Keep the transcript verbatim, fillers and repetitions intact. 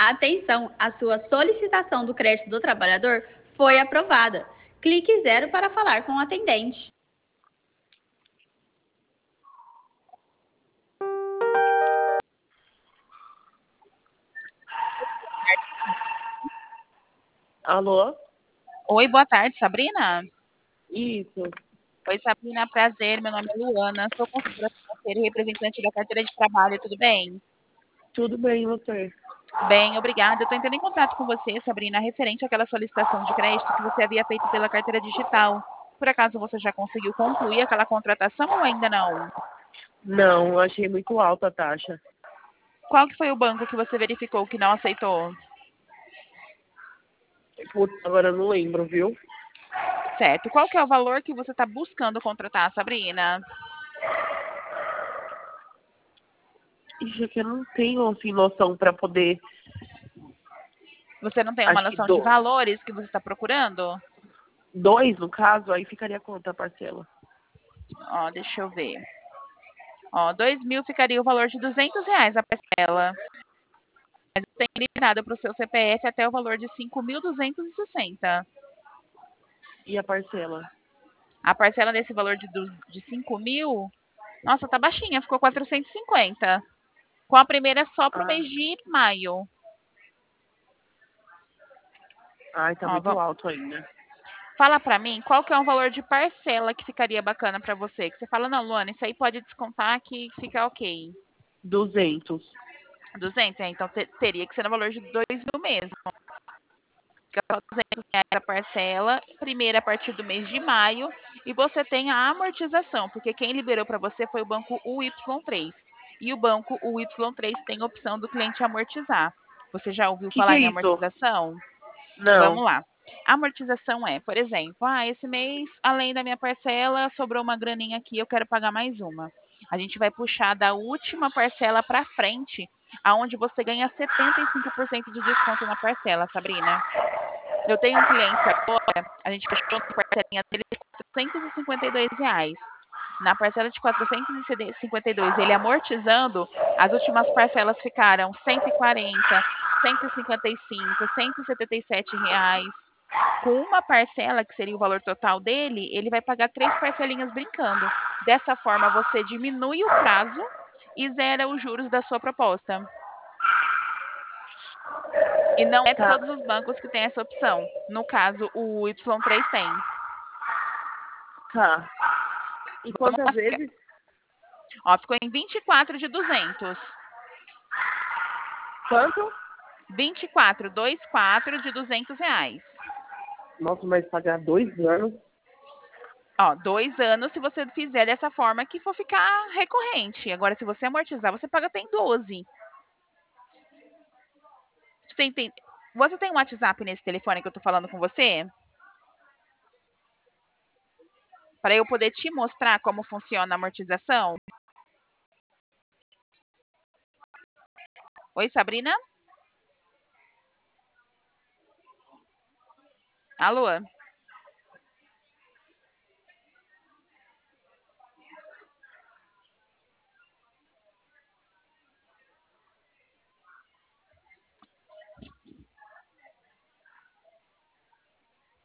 Atenção, a sua solicitação do crédito do trabalhador foi aprovada. Clique zero para falar com o atendente. Alô? Oi, boa tarde, Sabrina. Isso. Oi, Sabrina, prazer. Meu nome é Luana, sou consultora financeira e representante da carteira de trabalho, tudo bem? Tudo bem, e você? Bem, obrigada. Eu estou entrando em contato com você, Sabrina, referente àquela solicitação de crédito que você havia feito pela carteira digital. Por acaso você já conseguiu concluir aquela contratação ou ainda não? Não, eu achei muito alta a taxa. Qual que foi o banco que você verificou que não aceitou? Putz, agora eu não lembro, viu? Certo. Qual que é o valor que você está buscando contratar, Sabrina? Ixi, é que eu não tenho, assim, noção para poder... Você não tem uma Acho que noção de do... valores que você está procurando? dois, no caso, aí ficaria quanto a parcela? Ó, deixa eu ver. Ó, dois mil ficaria o valor de duzentos reais a parcela. Mas tem limitado para o seu C P F até o valor de cinco mil duzentos e sessenta. E a parcela? A parcela nesse valor de, du- de cinco mil, nossa, tá baixinha, ficou quatrocentos e cinquenta. Com a primeira só para o Ah, mês de maio. ai, tá Ó, muito vam- alto ainda. fala para mim qual que é o valor de parcela que ficaria bacana para você. Que você fala, não, Luana, isso aí pode descontar que fica ok. duzentos. duzentos, é, então te- teria que ser no valor de dois mil mesmo. Fica só duzentos reais a parcela, primeira a partir do mês de maio, e você tem a amortização, porque quem liberou para você foi o banco U Y três. E o banco U Y três tem a opção do cliente amortizar. Você já ouviu O que que falar é em isso? amortização? Não. Vamos lá. A amortização é, por exemplo, ah, esse mês, além da minha parcela, sobrou uma graninha aqui, eu quero pagar mais uma. A gente vai puxar da última parcela para frente, aonde você ganha setenta e cinco por cento de desconto na parcela, Sabrina. Eu tenho um cliente agora, a gente fechou uma parcelinha dele de quatrocentos e cinquenta e dois reais. Na parcela de quatrocentos e cinquenta e dois, ele amortizando, as últimas parcelas ficaram cento e quarenta, cento e cinquenta e cinco, cento e setenta e sete reais. Com uma parcela, que seria o valor total dele, ele vai pagar três parcelinhas brincando. Dessa forma, você diminui o prazo e zera os juros da sua proposta. E não é Tá, todos os bancos que têm essa opção. No caso, o Y três tem. tá. E Vamos quantas lá. vezes? Ó, ficou em vinte e quatro de duzentos. Quanto? vinte e quatro, vinte e quatro de duzentos reais. Nossa, mas pagar dois anos? Ó, dois anos se você fizer dessa forma que for ficar recorrente. Agora, se você amortizar, você paga até em doze. Você tem, você tem um WhatsApp nesse telefone que eu tô falando com você? Para eu poder te mostrar como funciona a amortização? Oi, Sabrina? Alô?